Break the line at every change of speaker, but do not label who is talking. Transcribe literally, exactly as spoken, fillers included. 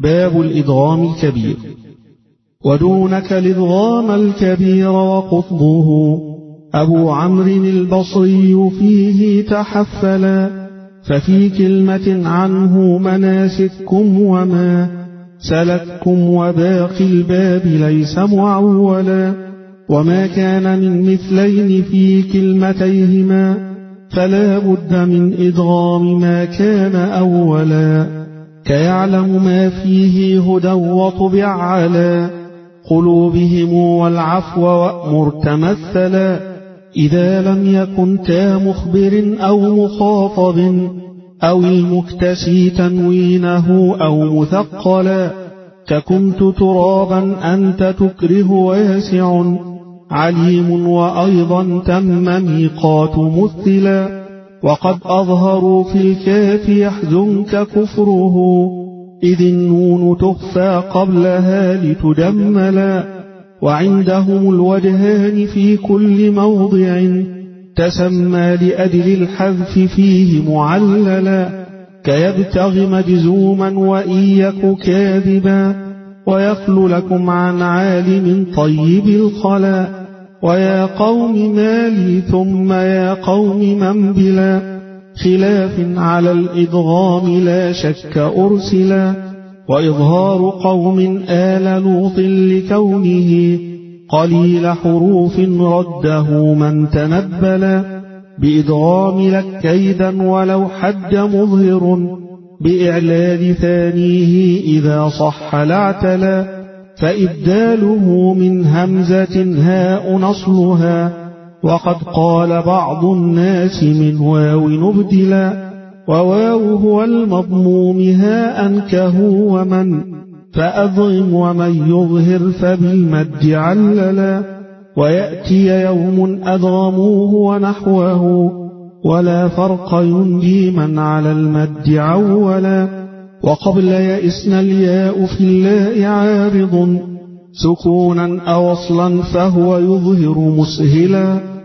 باب الإدغام الكبير. ودونك الإدغام الكبير وقطبه أبو عمرو البصري فيه تحفلا، ففي كلمة عنه مناسككم وما سلككم وباقي الباب ليس معولا، وما كان من مثلين في كلمتيهما فلا بد من إدغام ما كان أولا، كيعلم ما فيه هدى وطبع على قلوبهم والعفو وأمر تمثلا، إذا لم يكن تا مخبر أو مخاطب أو المكتسي تنوينه أو مثقلا، ككنت ترابا أنت تكره واسع عليم وأيضا تم ميقات مثلا، وقد أظهروا في الكاف يحزنك كفره إذ النون تخفى قبلها لتجملا، وعندهم الوجهان في كل موضع تسمى لأجل الحذف فيه معللا، كيبتغ مجزوما وإن يك كاذبا ويخل لكم عن عالم طيب الخلا، ويا قوم مالي ثم يا قوم من بلا خلاف على الإدغام لا شك أرسلا، وإظهار قوم آل لوط لكونه قليل حروف رده من تنبلا، بإدغام لك كيدا ولو حد مظهر بإعلال ثانيه إذا صح لاعتلا، فإبداله من همزة هاء نصلها، وقد قال بعض الناس من واو نبدلا، وواو هو المضموم هاء كهو ومن فأضغم ومن يظهر فبالمد عللا، ويأتي يوم أضغموه ونحوه ولا فرق ينجي من على المد عولا، وقبل يئسن الياء في اللاء عارض سكونا أو وصلا فهو يظهر مسهلا،